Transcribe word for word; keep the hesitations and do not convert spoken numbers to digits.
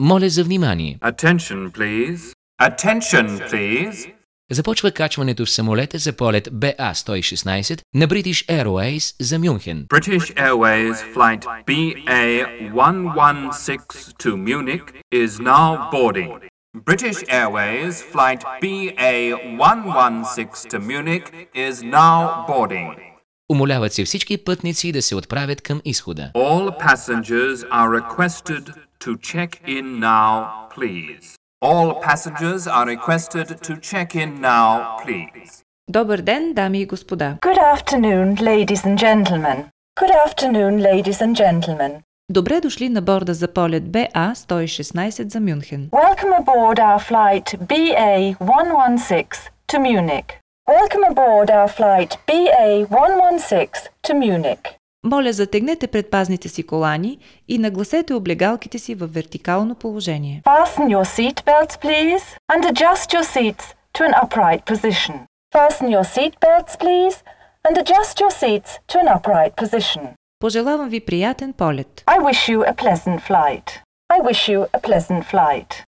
Моля за внимание. Attention, please. Attention, please. Започва качването в самолета за полет Б А сто и шестнайсет на British Airways за Мюнхен. British Airways flight B A one one six to Munich is now boarding. British Airways flight B A one one six to Munich is now boarding. Умоляват се всички пътници да се отправят към изхода. All passengers are requested to check in now, please. All passengers are requested to check in now, please. Добър ден, дами и господа. Good afternoon, ladies and gentlemen. Good afternoon, ladies and gentlemen. Добре дошли на борда за полет Б А сто и шестнайсет за Мюнхен. Welcome aboard our flight B A one one six to Munich. Welcome aboard our flight B A one one six to Munich. Моля, затегнете предпазните си колани и нагласете облегалките си във вертикално положение. Fasten your seat belts, please, and adjust your seats to an upright position. Fasten your seat belts, please, and adjust your seats to an upright position. Пожелавам ви приятен полет. I wish you a pleasant flight. I wish you a pleasant flight.